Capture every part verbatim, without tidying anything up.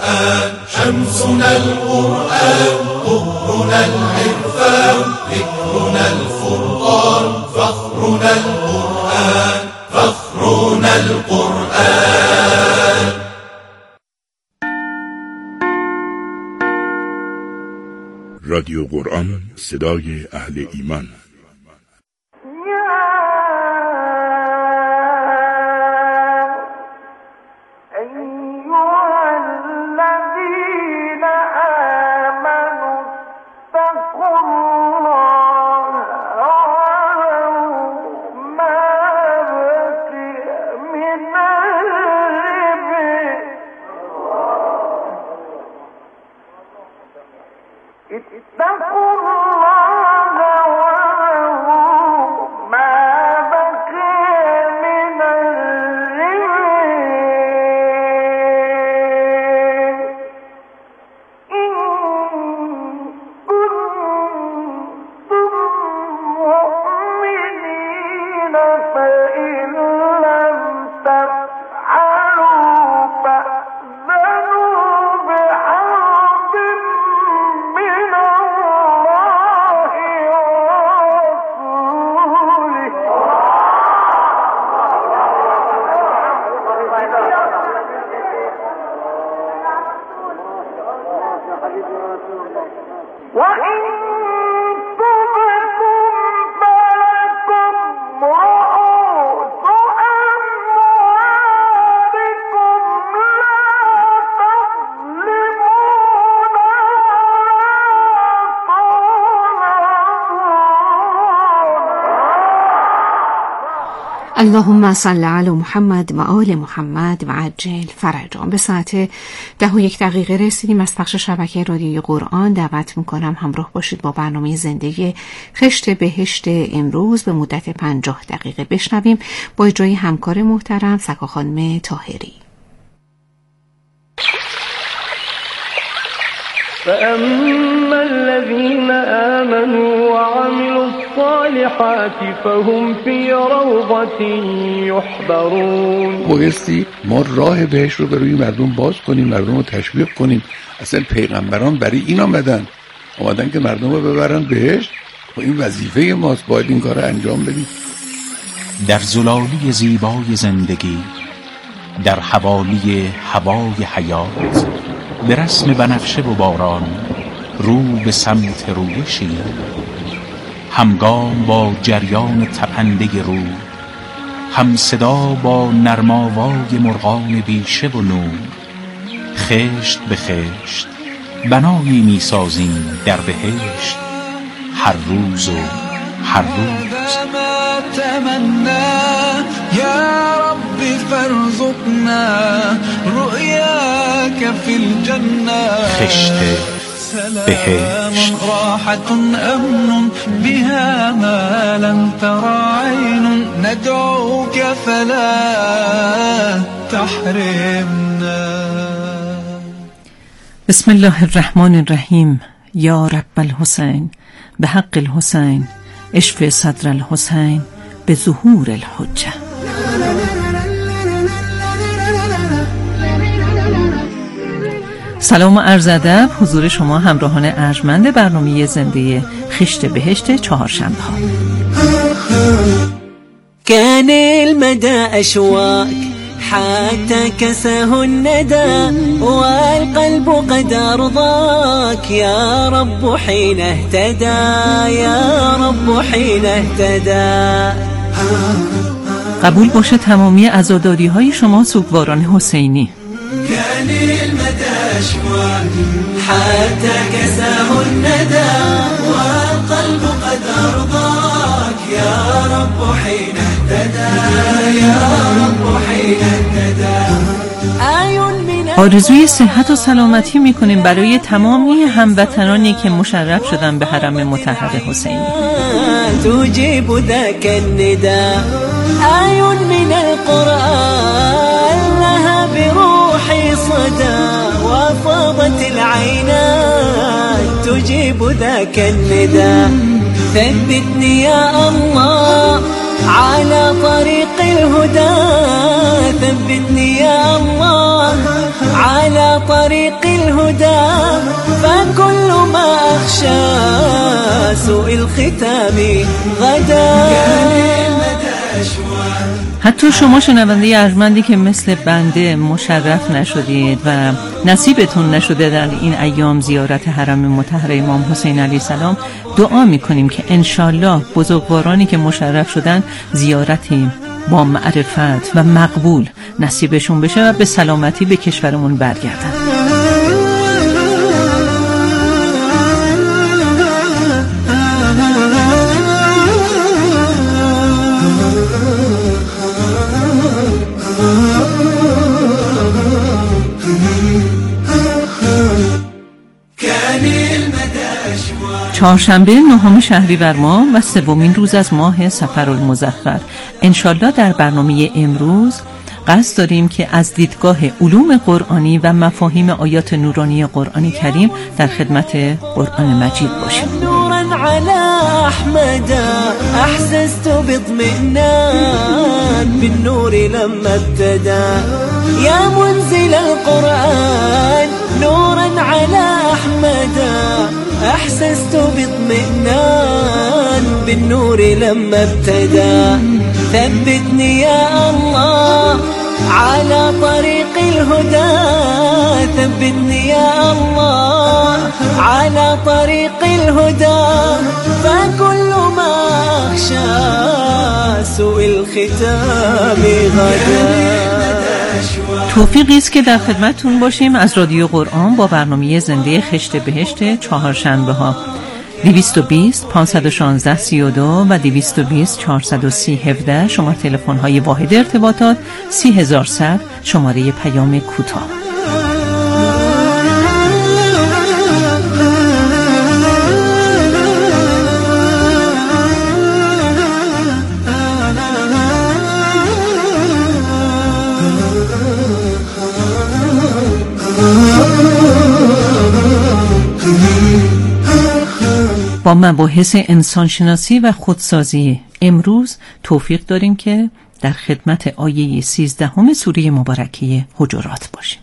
القرآن شمسنا القرآن ظهرنا العرفان ذكرنا الفرقان فخرنا القرآن فخرنا القرآن. رادیو قرآن، صدای اهل ایمان. اللهم صل علی محمد و آل محمد و عجل فرجهم. به ساعت ده و یک دقیقه رسیدیم از پخش شبکه رادیوی قرآن. دعوت میکنم همراه باشید با برنامه زنده خشت بهشت امروز به مدت پنجاه دقیقه بشنویم با اجرای همکار محترم سکا خانم طاهری. فأما الذين آمنوا وعملوا الصالحات فهم في روضة يحبرون. بایستی ما راه بهشت رو برای مردم باز کنیم، مردم رو تشویق کنیم. اصلا پیغمبران برای این آمدن آمدن که مردم رو ببرن بهشت و این وظیفه ماست، باید این کار رو انجام بدیم. در زلالی زیبای زندگی، در حوالی هوای حیات، به رسم بنفشه و باران رو به سمت رویشی، همگام با جریان تپنده رو، هم صدا با نرماوای مرغان بیشه و نور، خشت به خشت بنایی می سازیم در بهشت هر روز و هر روز. يا رب فارزقنا رؤياك في الجنة خشت بهشت راحة أمن بها ما لم ترى عين ندعوك فلا تحرمنا. بسم الله الرحمن الرحیم. یا رب الحسین به حق الحسین اشف صدر الحسین به ظهور الحجه. سلام و عرض ادب حضور شما همراهان ارجمند برنامه زنده خشت بهشت چهارشنبه ها. كان المدى أشواك حتى كساه الندى والقلب قد أرضاك يا رب حين اهتدى يا رب حين اهتدى. قبول باشه تمامی عزاداری های شما سوگواران حسینی. كان المدى أشواك حتى كساه الندى والقلب قد أرضاك يا رب حين اهتدى يا رب حين اهتدى. آرزوی صحت و سلامتی میکنیم برای تمامی هموطنانی که مشرف شدن به حرم مطهر حسینی. تجيب ذاك النداء آي من القرآن لها بروحي صدى وفاضت العينات تجيب ذاك النداء ثبتني يا الله على طريق الهدى ثبتني يا الله على طريق الهدى فكل ما أخشى سوء الختام غدا. حتی شما شنونده ارجمندی که مثل بنده مشرف نشدید و نصیبتون نشده در این ایام زیارت حرم مطهر امام حسین علیه السلام، دعا میکنیم که انشالله بزرگوارانی که مشرف شدن زیارتی با معرفت و مقبول نصیبشون بشه و به سلامتی به کشورمون برگردن. چهارشنبه نهم شهریور ماه و سومین روز از ماه صفر المظفر، انشالله در برنامه امروز قصد داریم که از دیدگاه علوم قرآنی و مفاهیم آیات نورانی قرآن کریم در خدمت قرآن مجید باشیم. نورا على أحمد أحسست باطمئنان بالنور لما ابتدى يا منزل القرآن نورا على أحمد أحسست باطمئنان بالنور لما ابتدى ثبتني يا الله على طريق الهدى ثبتني يا الله على طريق الهدى فكل ما أخشى سوء الختام غدا. توفیقی است که در خدمتتون باشیم از رادیو قرآن با برنامه زنده خشت بهشت چهارشنبه ها دویست و بیست پانصد و شانزده سی و دو و دویست و بیست چهارصد و سی هفده. شما تلفن های واحد ارتباطات سی هزار و صد شماره پیام کوتاه. با مباحث انسانشناسی و خودسازی امروز توفیق داریم که در خدمت آیه سیزدهم سوره مبارکه حجرات باشیم.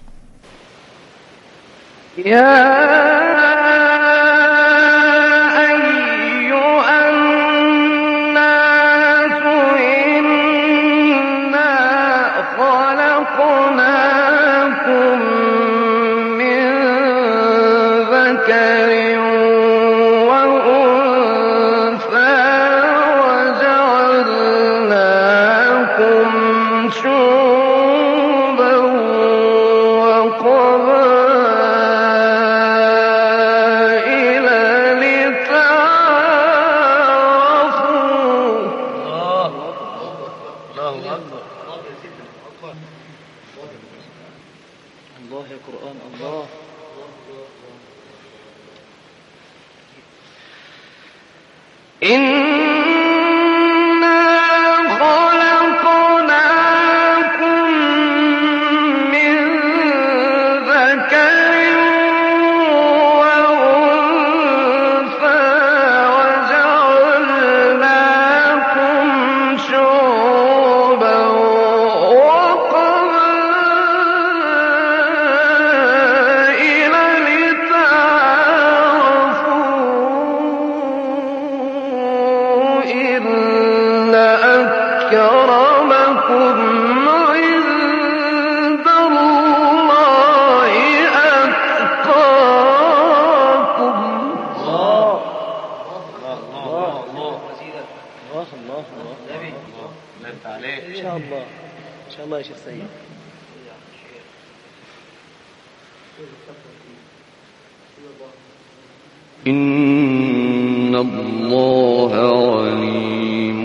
إن الله عليم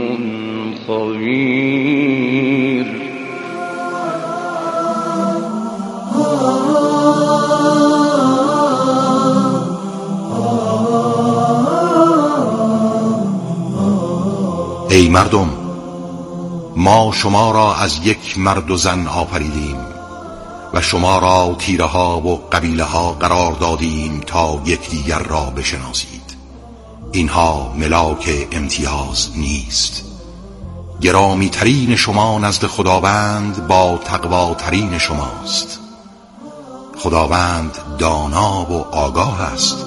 خبير. ای مردم، ما شما را از یک مرد و زن آفریدیم و شما را تیره ها و قبیله ها قرار دادیم تا یکدیگر را بشناسید. اینها ملاک امتیاز نیست. گرامی ترین شما نزد خداوند با تقواترین شماست. خداوند دانا و آگاه است.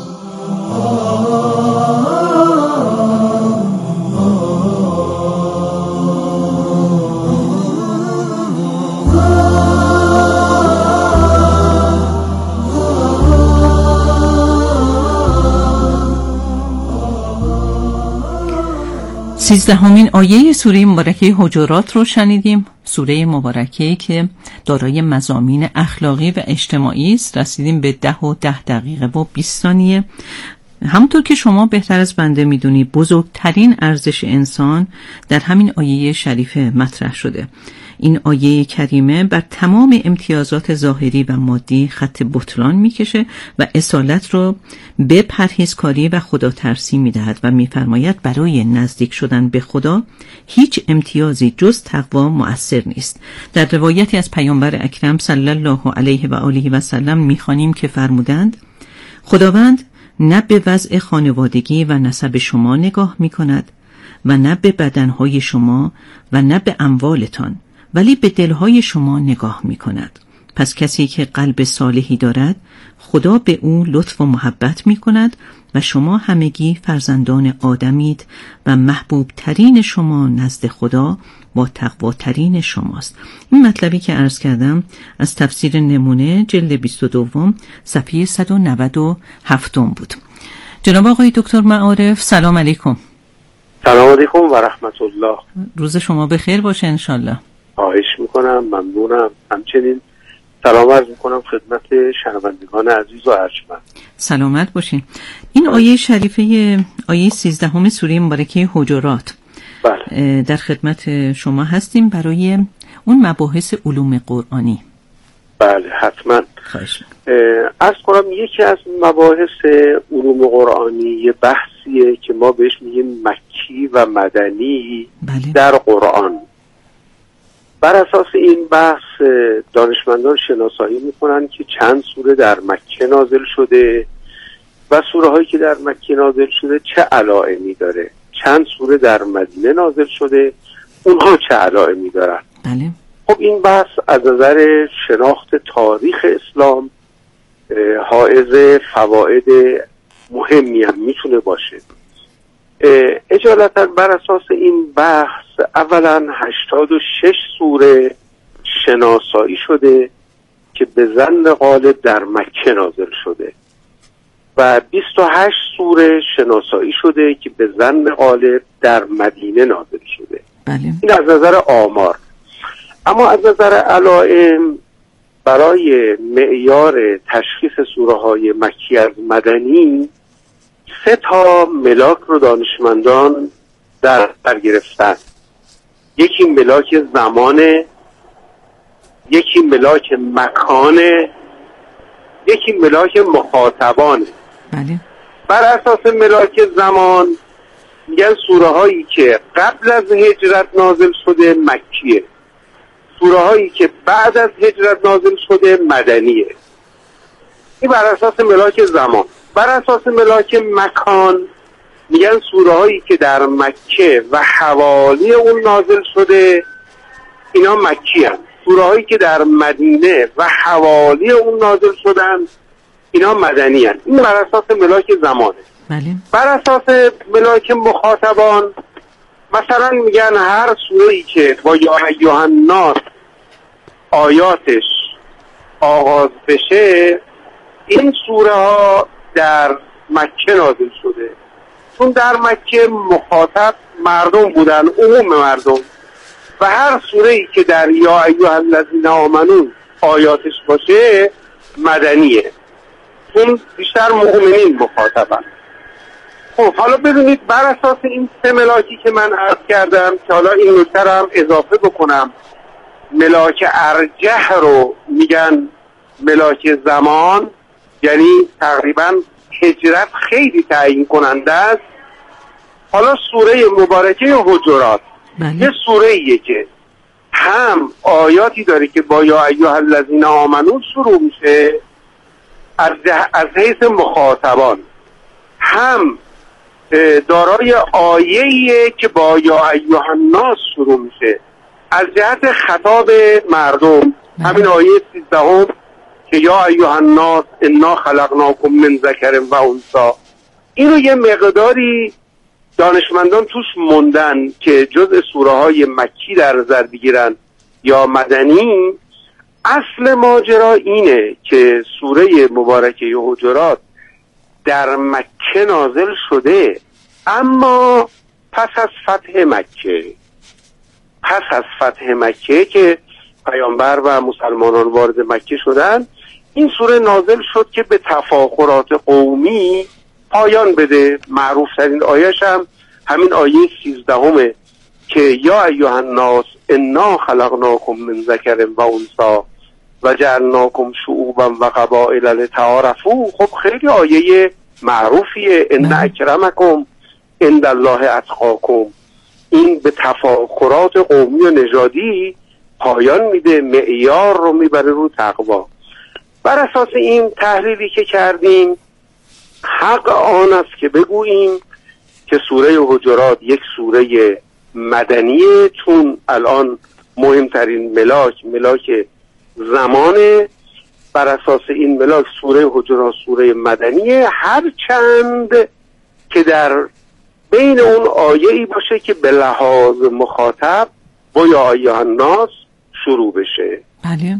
سیزدهمین آیه سوره مبارکه حجرات رو شنیدیم. سوره مبارکه که دارای مضامین اخلاقی و اجتماعی است. رسیدیم به ده و ده دقیقه و بیست ثانیه. همونطور که شما بهتر از بنده میدونی بزرگترین ارزش انسان در همین آیه شریفه مطرح شده. این آیه کریمه بر تمام امتیازات ظاهری و مادی خط بطلان میکشه و اصالت رو به پرهیزکاری و خدا ترسی میدهد و میفرماید برای نزدیک شدن به خدا هیچ امتیازی جز تقوا مؤثر نیست. در روایتی از پیامبر اکرم صلی الله علیه و آله و سلم میخوانیم که فرمودند خداوند نه به وضع خانوادگی و نسب شما نگاه میکند و نه به بدنهای شما و نه به اموالتان، ولی به دلهای شما نگاه می کند. پس کسی که قلب صالحی دارد خدا به او لطف و محبت می کند و شما همگی فرزندان آدمید و محبوب ترین شما نزد خدا با تقوا ترین شماست. این مطلبی که عرض کردم از تفسیر نمونه جلد بیست و دو صفحه صد و نود و هفت بود. جناب آقای دکتر معارف سلام علیکم. سلام علیکم و رحمت الله. روز شما بخیر باشه انشالله. خواهش میکنم، ممنونم. همچنین سلام عرض میکنم خدمت شنوندگان عزیز و ارجمند. سلامت باشین. این آیه شریفه آیه سیزدهم سوره مبارکه حجرات بله. در خدمت شما هستیم برای اون مباحث علوم قرآنی. بله حتما. خواهش عرض کنم یکی از مباحث علوم قرآنی یه بحثیه که ما بهش میگیم مکی و مدنی بله. در قرآن. بر اساس این بحث دانشمندان شناسایی میکنن که چند سوره در مکه نازل شده و سوره هایی که در مکه نازل شده چه علائمی داره، چند سوره در مدینه نازل شده اونها چه علائمی دارن. بله. خب این بحث از نظر شناخت تاریخ اسلام حائز فواید مهمی هم میتونه باشه. اجالتا بر اساس این بحث اولا هشتاد و شش سوره شناسایی شده که به ظن غالب در مکه نازل شده و بیست و هشت سوره شناسایی شده که به ظن غالب در مدینه نازل شده. بله. این از نظر آمار. اما از نظر علائم برای معیار تشخیص سوره های مکی از مدنی سه تا ملاک رو دانشمندان در بر گرفتن. یکی ملاک زمانه، یکی ملاک مکانه، یکی ملاک مخاطبانه. بله. بر اساس ملاک زمان میگن سوره هایی که قبل از هجرت نازل شده مکیه، سوره هایی که بعد از هجرت نازل شده مدنیه. این بر اساس ملاک زمان. بر اساس ملاک مکان میگن سوره هایی که در مکه و حوالی اون نازل شده اینا مکی هست. سوره هایی که در مدینه و حوالی اون نازل شدن اینا مدنی هست. این بر اساس ملاک زمانه. بله. بر اساس ملاک مخاطبان مثلا میگن هر سوره‌ای که با یا ایها الناس آیاتش آغاز بشه این سوره ها در مکه نازل شده، چون در مکه مخاطب مردم بودن، عموم مردم، و هر سوره‌ای که در یا ایها الذین آمنون آیاتش باشه مدنیه، چون بیشتر مؤمنین مخاطبن. خب حالا ببینید بر اساس این سه ملاکی که من عرض کردم که حالا این نکته رو هم اضافه بکنم، ملاک ارجح رو میگن ملاک زمان، یعنی تقریبا هجرت خیلی تعیین کننده است. حالا سوره مبارکه حجرات یه سوره ایه که هم آیاتی داره که با یا ایها الذین آمنون شروع میشه از از حیث مخاطبان، هم دارای آیه‌ایه که با یا ایها الناس شروع میشه از جهت خطاب مردم. همین آیه سیزدهم که یا ایها الناس انا خلقناکم من ذکر و انثی، اینو یه مقداری دانشمندان توش موندن که جزء سوره های مکی در نظر بگیرن یا مدنی. اصل ماجرا اینه که سوره مبارکه حجرات در مکه نازل شده، اما پس از فتح مکه پس از فتح مکه که پیامبر و مسلمانان وارد مکه شدن، این سوره نازل شد که به تفاخرات قومی پایان بده. معروف ترین آیش هم همین آیه سیزدهمه که یا ایها الناس انا خلقناکم من ذکر و انثی و جعلناکم شعوبا و قبائل لتعارفوا. خب خیلی آیه معروفیه، ان اکرمکم عند الله اتقاکم. این به تفاخرات قومی و نژادی پایان میده، معیار رو میبره رو تقوا. بر اساس این تحلیلی که کردیم، حق آن است که بگوییم که سوره حجرات یک سوره مدنیه، چون الان مهمترین ملاک ملاک زمانه. بر اساس این ملاک سوره حجرات سوره مدنیه، هرچند که در بین اون آیه‌ای باشه که به لحاظ مخاطب با یا ایها الناس شروع بشه. بله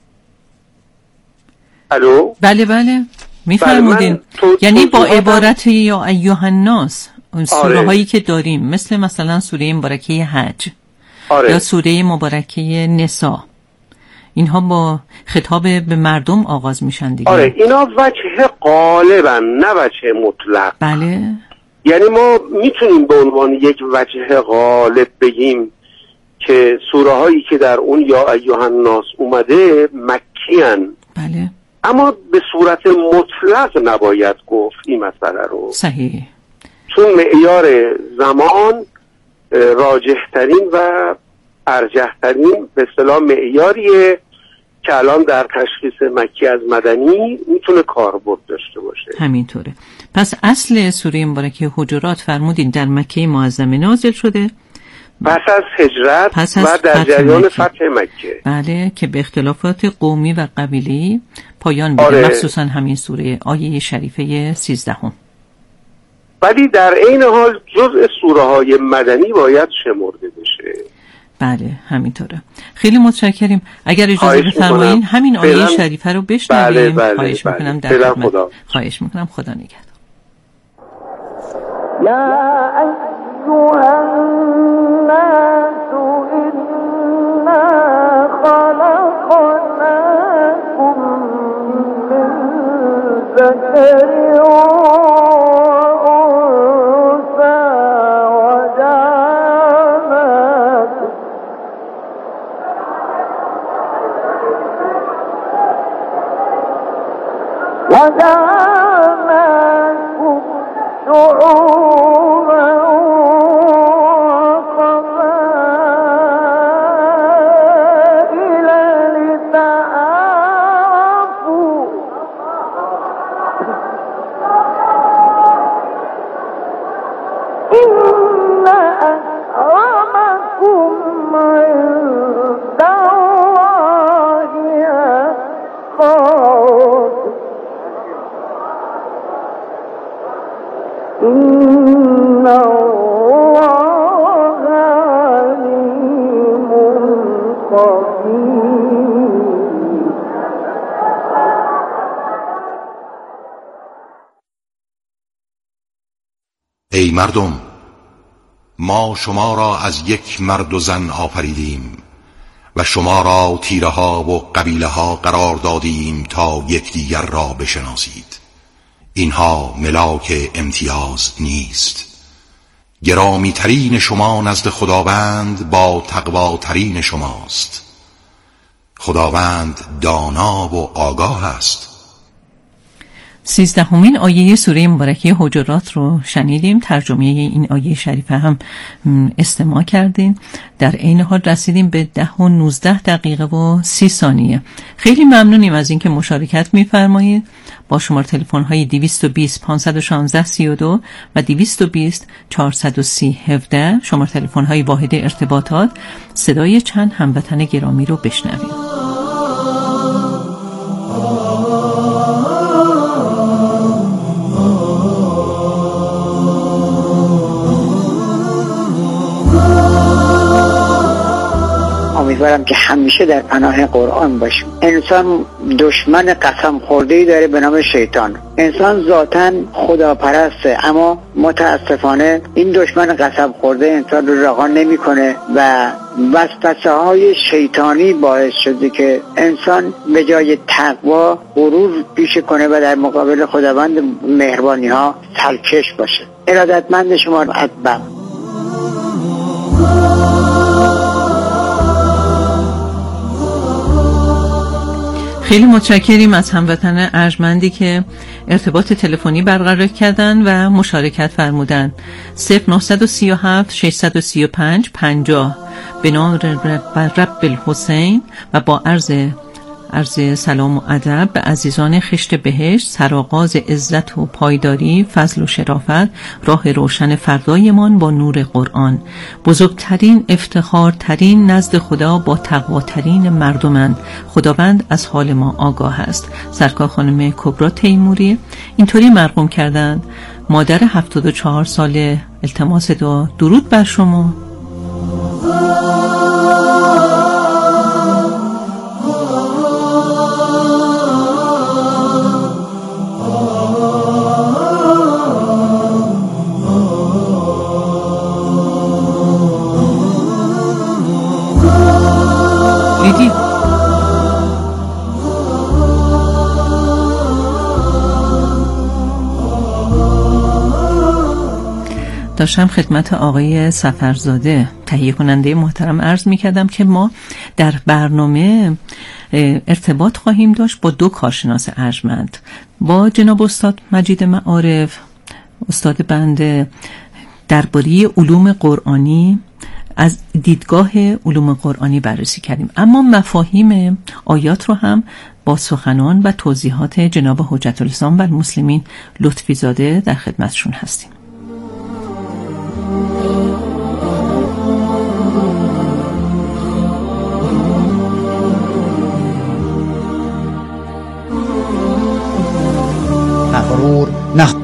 الو بله بله میفرمودین. یعنی با عبارت یا ایها الناس سوره آره. هایی که داریم مثل مثلا سوره مبارکه حج آره. یا سوره مبارکه نساء، اینها با خطاب به مردم آغاز میشن دیگه. آره اینا وجه غالبا، نه وجه مطلق. بله یعنی ما میتونیم به عنوان یک وجه غالب بگیم که سوره هایی که در اون یا ایها الناس اومده مکی هن. بله اما به صورت مطلق نباید گفت این مسئله رو. صحیح. چون معیار زمان راجحترین و ارجحترین به اصطلاح معیاریه که الان در تشخیص مکی از مدنی میتونه کاربرد داشته باشه. همینطوره. پس اصل سوره مبارکه حجرات فرمودین در مکه معظمه نازل شده پس از هجرت پس از و در جریان فتح مکه. بله که به اختلافات قومی و قبیله‌ای پایان بده. آره. مخصوصا همین سوره آیه شریفه سیزدهم. ولی در این حال جزء سوره های مدنی باید شمرده بشه. بله همینطوره. خیلی متشکریم. اگر اجازه بفرمایید همین آیه فیلم... شریفه رو بشنویم. بله بله خواهش بله. میکنم. در خدا. خواهش میکنم. خدا نگهدار. یا ایها الناس انا خلقناکم من ذکر وجعلناكم شعوبا وقبائل لتعارفوا إن أكرمكم عند الله أتقاكم إن الله عليم خبير. ای مردم، ما شما را از یک مرد و زن آفریدیم و شما را تیره ها و قبیله ها قرار دادیم تا یکدیگر را بشناسید. اینها ملاک امتیاز نیست. گرامی ترین شما نزد خداوند با تقوا ترین شماست. خداوند دانا و آگاه است. سیزدهمین آیه سوره مبارکه حجرات رو شنیدیم. ترجمه این آیه شریفه هم استماع کردین. در عین حال رسیدیم به ده و نوزده دقیقه و سی ثانیه. خیلی ممنونیم از اینکه مشارکت می‌فرمایید. با شماره تلفن های دویست و بیست پانصد و شانزده سی و دو و دویست و بیست چهارصد و سی هفده شماره تلفن های واحد ارتباطات، صدای چند هموطن گرامی رو بشنویم. امیدوارم که همیشه در پناه قرآن باشیم. انسان دشمن قسم خورده‌ای داره به نام شیطان. انسان ذاتاً خداپرسته، اما متاسفانه این دشمن قسم خورده انسان رو رها نمی‌کنه و وسوسه های شیطانی باعث شده که انسان به جای تقوا غرور پیشه کنه و در مقابل خداوند مهربانی ها سرکش باشه. ارادتمند شما اتباع. خیلی متشکریم از هموطن ارجمندی که ارتباط تلفنی برقرار کردن و مشارکت فرمودن. صفر نه سه هفت شش سه پنج پنجاه به نام رب الحسین و با عرض عرض سلام و ادب به عزیزان خشت بهشت، سرآغاز عزت و پایداری، فضل و شرافت، راه روشن فردایمان با نور قرآن، بزرگترین افتخارترین نزد خدا با تقواترین مردمند. خداوند از حال ما آگاه است. سرکار خانم کبرا تیموری اینطوری مرقوم کردند: مادر هفتاد و چهار ساله، التماس دعا. درود بر شما. داشتم خدمت آقای سفرزاده تهیه کننده محترم عرض می کردم که ما در برنامه ارتباط خواهیم داشت با دو کارشناس ارجمند، با جناب استاد مجید معارف، استاد بنده، درباره علوم قرآنی از دیدگاه علوم قرآنی بررسی کردیم، اما مفاهیم آیات رو هم با سخنان و توضیحات جناب حجت الاسلام و المسلمین لطفی زاده در خدمتشون هستیم. مغرور نخ.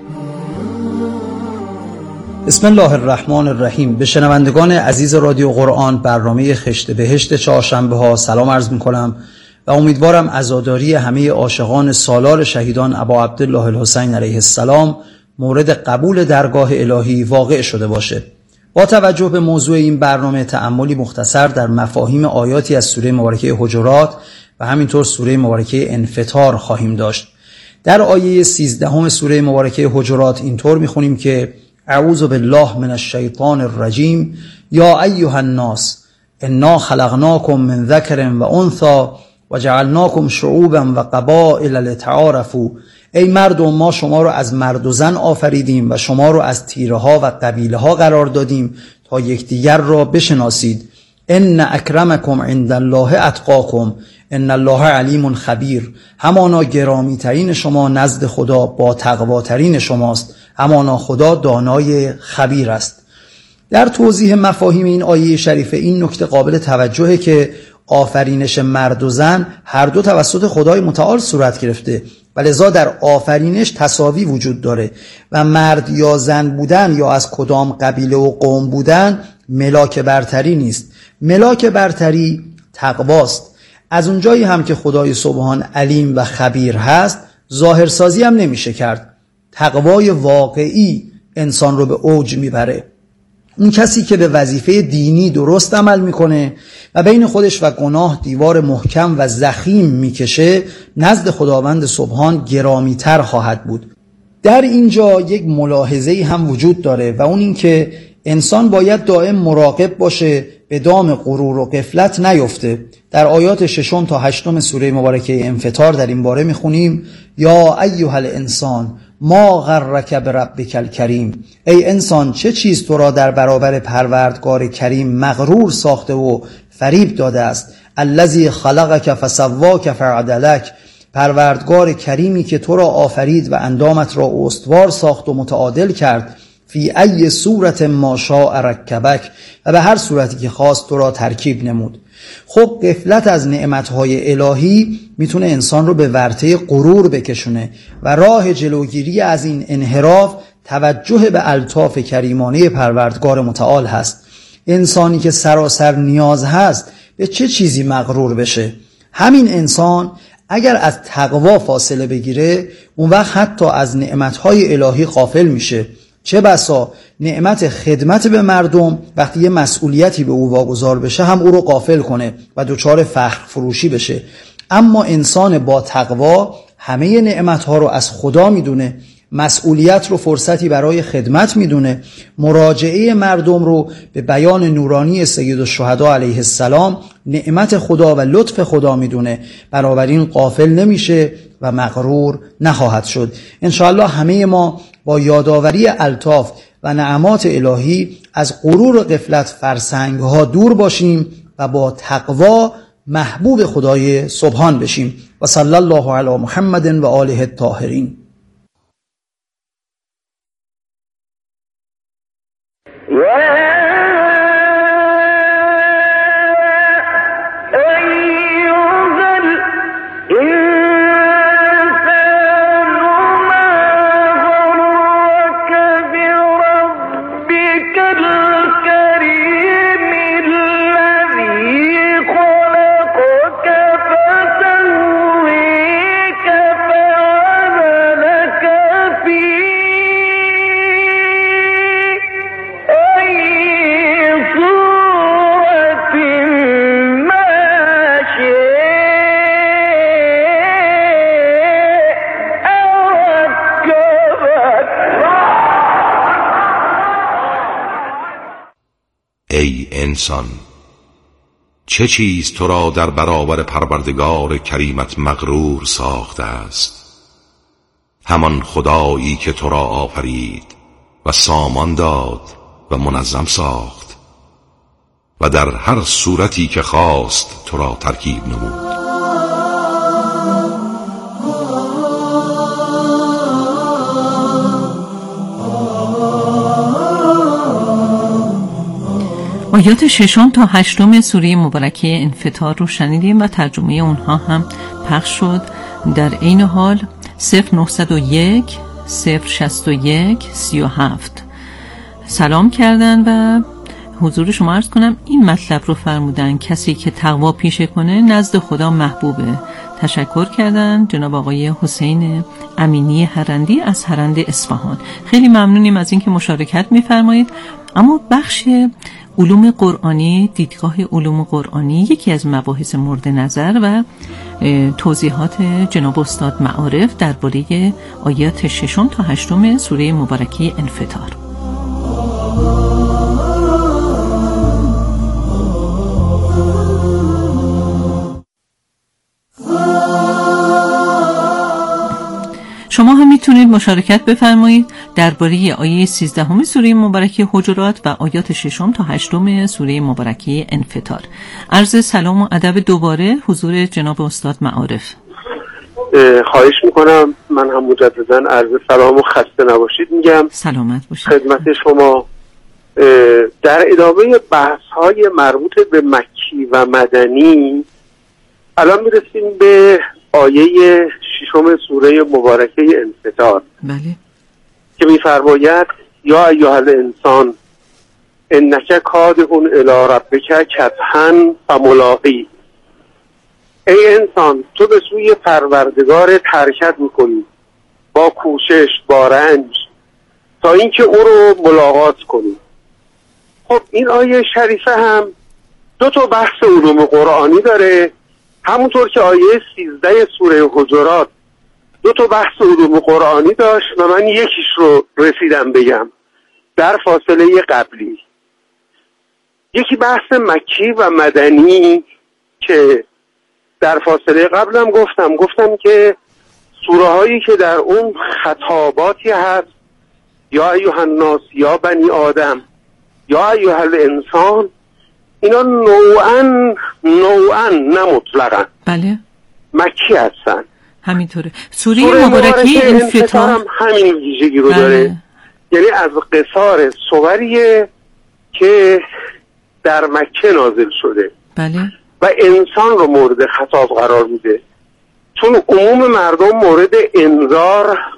بسم الله الرحمن الرحیم. به شنوندگان عزیز رادیو قرآن برنامه خشت بهشت چهارشنبه ها سلام عرض میکنم و امیدوارم عزاداری همه عاشقان سالار شهیدان ابا عبدالله الحسین علیه السلام مورد قبول درگاه الهی واقع شده باشه. با توجه به موضوع این برنامه تأملی مختصر در مفاهیم آیاتی از سوره مبارکه حجرات و همینطور سوره مبارکه انفطار خواهیم داشت. در آیه سیزدهم سوره مبارکه حجرات اینطور میخونیم که اعوذ بالله من الشیطان الرجیم یا ایها الناس انا خلقناکم من ذکر و انثی و جعلناکم شعوبا و قبائل لتعارفوا. ای مردم، ما شما رو از مرد و زن آفریدیم و شما رو از تیره ها و قبیله ها قرار دادیم تا یکدیگر را بشناسید. ان اکرمکم عند الله اتقاکم ان الله علیم خبیر. همانا گرامی ترین شما نزد خدا با تقواترین شماست، همانا خدا دانای خبیر است. در توضیح مفاهیم این آیه شریفه این نکته قابل توجهه که آفرینش مرد و زن هر دو توسط خدای متعال صورت گرفته و لذا در آفرینش تساوی وجود داره و مرد یا زن بودن یا از کدام قبیله و قوم بودن ملاک برتری نیست. ملاک برتری تقواست. از اونجایی هم که خدای سبحان علیم و خبیر هست، ظاهرسازی هم نمیشه کرد. تقوای واقعی انسان رو به اوج میبره. اون کسی که به وظیفه دینی درست عمل میکنه و بین خودش و گناه دیوار محکم و ضخیم میکشه، نزد خداوند سبحان گرامیتر خواهد بود. در اینجا یک ملاحظه‌ای هم وجود داره و اون این که انسان باید دائم مراقب باشه به دام غرور و غفلت نیفته. در آیات ششم تا هشتم سوره مبارکه انفطار در این باره میخونیم یا ایها الانسان ما غرک بربک الکریم، ای انسان چه چیز تو را در برابر پروردگار کریم مغرور ساخته و فریب داده است. الذی خلقک فسواک فعدلک، پروردگار کریمی که تو را آفرید و اندامت را استوار ساخت و متعادل کرد. فی ای صورت ما شاء رکبک، و به هر صورتی که خواست تو را ترکیب نمود. خب غفلت از نعمتهای الهی میتونه انسان رو به ورطه غرور بکشونه و راه جلوگیری از این انحراف توجه به الطاف کریمانه پروردگار متعال هست. انسانی که سراسر نیاز هست به چه چیزی مغرور بشه؟ همین انسان اگر از تقوا فاصله بگیره اون وقت حتی از نعمتهای الهی غافل میشه. چه بسا نعمت خدمت به مردم وقتی یه مسئولیتی به او واگذار بشه هم او رو غافل کنه و دچار فخر فروشی بشه. اما انسان با تقوا همه نعمتها رو از خدا میدونه، مسئولیت رو فرصتی برای خدمت میدونه، مراجعه مردم رو به بیان نورانی سید الشهدا علیه السلام نعمت خدا و لطف خدا میدونه. بنابراین غافل نمیشه و مغرور نخواهد شد. انشاءالله همه ما با یادآوری الطاف و نعمات الهی از غرور و غفلت فرسنگ ها دور باشیم و با تقوا محبوب خدای سبحان بشیم. و صلی الله علی محمد و آله الطاهرین. ای انسان چه چیز تو را در برابر پروردگار کریمت مغرور ساخته است؟ همان خدایی که تو را آفرید و سامان داد و منظم ساخت و در هر صورتی که خواست تو را ترکیب نمود. آیات ششم تا هشتم سوره مبارکه انفطار رو شنیدیم و ترجمه اونها هم پخش شد. در این حال صفر نهصد و یک صفر شصت و یک سی و هفت سلام کردن و حضور شما عرض کنم این مطلب رو فرمودن کسی که تقوا پیشه کنه نزد خدا محبوبه. تشکر کردن جناب آقای حسین امینی هرندی از هرند اصفهان. خیلی ممنونیم از اینکه مشارکت می‌فرمایید. اما بخش علوم قرآنی، دیدگاه علوم قرآنی یکی از مباحث مورد نظر و توضیحات جناب استاد معارف درباره آیات ششم تا هشتم سوره مبارکه انفطار. شما هم میتونید مشارکت بفرمایید درباره آیه سیزدهم سوره مبارکه حجرات و آیات ششم تا هشتم سوره مبارکه انفطار. عرض سلام و ادب دوباره حضور جناب استاد معارف. خواهش میکنم. من هم مجددا عرض سلام و خسته نباشید میگم. سلامت باشید خدمت شما. در ادامه بحث های مربوط به مکی و مدنی الان میرسیم به آیه ششم سوره مبارکه انفطار. بله. که میفرماید یا ایها الانسان انک کادح الی ربک کدحا فملاقی. ای انسان تو به سوی پروردگار حرکت میکنی با کوشش، با رنج، تا اینکه او رو ملاقات کنی. خب این آیه شریفه هم دو تا بحث علوم قرآنی داره، همونطور که آیه سیزده سوره حجرات دو تا بحث علوم قرآنی داشت و من یکیش رو رسیدم بگم در فاصله قبلی. یکی بحث مکی و مدنی که در فاصله قبلم گفتم گفتم که سوره هایی که در اون خطاباتی هست، یا ایها الناس، یا بنی آدم، یا ایها الانسان، اینا نوعا نوعا نه مطلقا بله مکی هستن. همینطوره. سوره, سوره مبارکه انفطار هم همین ویژگی رو بله. داره، یعنی از قصار صوریه که در مکه نازل شده بله. و انسان رو مورد خطاب قرار میده، چون عموم مردم مورد انذار